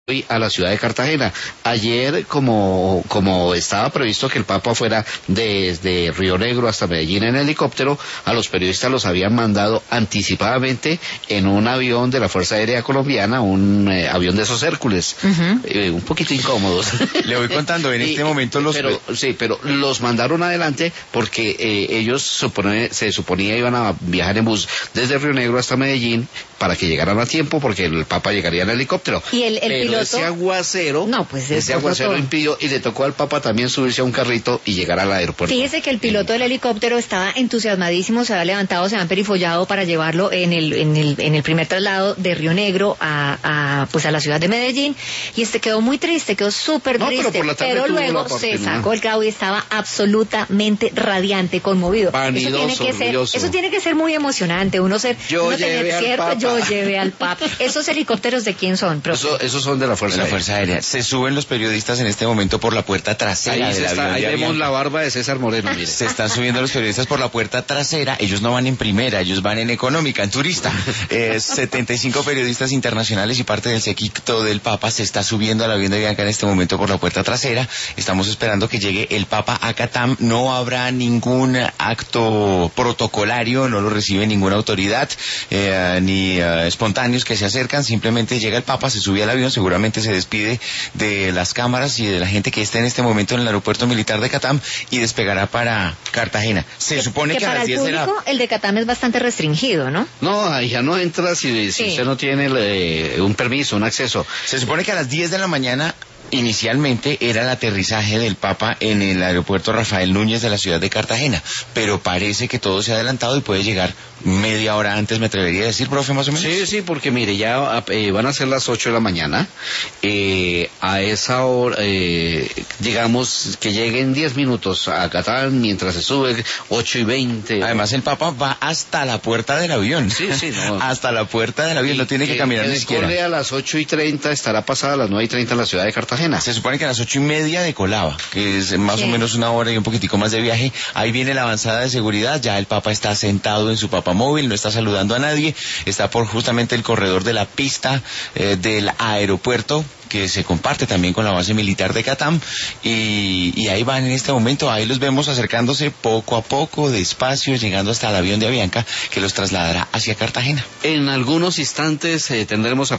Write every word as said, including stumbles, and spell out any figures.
hoy a la ciudad de Cartagena. Ayer, como, como estaba previsto que el Papa fuera desde Río Negro hasta Medellín en helicóptero, a los periodistas los habían mandado anticipadamente en un avión de la Fuerza Aérea Colombiana, un eh, avión de esos Hércules, uh-huh. eh, un poquito incómodos. Le voy contando, en y, este momento los... Pero, sí, pero los mandaron adelante porque eh, ellos supone, se suponía iban a viajar en bus desde Río Negro hasta Medellín para que llegaran a tiempo, porque el Papa llegaría en helicóptero. Y el, el pero piloto... ese aguacero, no, pues ese aguacero todo. impidió, y le tocó al Papa también subirse a un carrito y llegar al aeropuerto. Fíjese que el piloto del helicóptero estaba entusiasmadísimo, se había levantado, se había perifollado para llevarlo en el, en el, en el primer traslado de Río Negro a, a, pues a la ciudad de Medellín, y este quedó muy triste, quedó súper no, triste, pero, pero luego se sacó el clavo y estaba absolutamente radiante, conmovido. Vanidoso, eso tiene que ser, eso tiene que ser muy emocionante, uno ser, yo uno llevé tener al cierto, Papa. yo llevé al Papa. ¿Esos helicópteros de quién son, profe? Eso, esos son de la Fuerza de la Aérea. Fuerza Aérea. Se suben los periodistas en este momento por la puerta trasera ahí del está, avión. Ahí de vemos Avianca. La barba de César Moreno, mire. Se están subiendo los periodistas por la puerta trasera. Ellos no van en primera, ellos van en económica, en turista. Eh, setenta y cinco periodistas internacionales y parte del séquito del Papa se está subiendo al avión de Avianca en este momento por la puerta trasera. Estamos esperando que llegue el Papa a Catam. No habrá ningún acto protocolario, no lo recibe ninguna autoridad, eh, ni eh, espontáneos que se acercan. Simplemente llega el Papa, se sube al avión, seguramente se despide de las cámaras y de la gente que está en este momento en el aeropuerto militar de Catam y despegará para Cartagena. Se que, supone que, que a para las diez el público, de la... el de Catam es bastante restringido, ¿no? No, ahí ya no entra si, si sí. usted no tiene eh, un permiso, un acceso. Se supone que a las diez de la mañana... Inicialmente era el aterrizaje del Papa en el aeropuerto Rafael Núñez de la ciudad de Cartagena, pero parece que todo se ha adelantado y puede llegar media hora antes, me atrevería a decir, profe, más o menos. Sí, sí, porque mire, ya eh, van a ser las ocho de la mañana, eh, a esa hora, eh, digamos que lleguen diez minutos a Catán mientras se sube, ocho y veinte. Además el Papa va hasta la puerta del avión. Sí, sí, no. Hasta la puerta del avión, y no tiene que, que caminar ni siquiera. A las ocho y treinta, estará pasada a las nueve y treinta en la ciudad de Cartagena. Se supone que a las ocho y media decolaba, que es más sí. o menos una hora y un poquitico más de viaje. Ahí viene la avanzada de seguridad, ya el Papa está sentado en su papamóvil, no está saludando a nadie, está por justamente el corredor de la pista eh, del aeropuerto, que se comparte también con la base militar de Catam, y, y ahí van en este momento, ahí los vemos acercándose poco a poco, despacio, llegando hasta el avión de Avianca, que los trasladará hacia Cartagena. En algunos instantes eh, tendremos a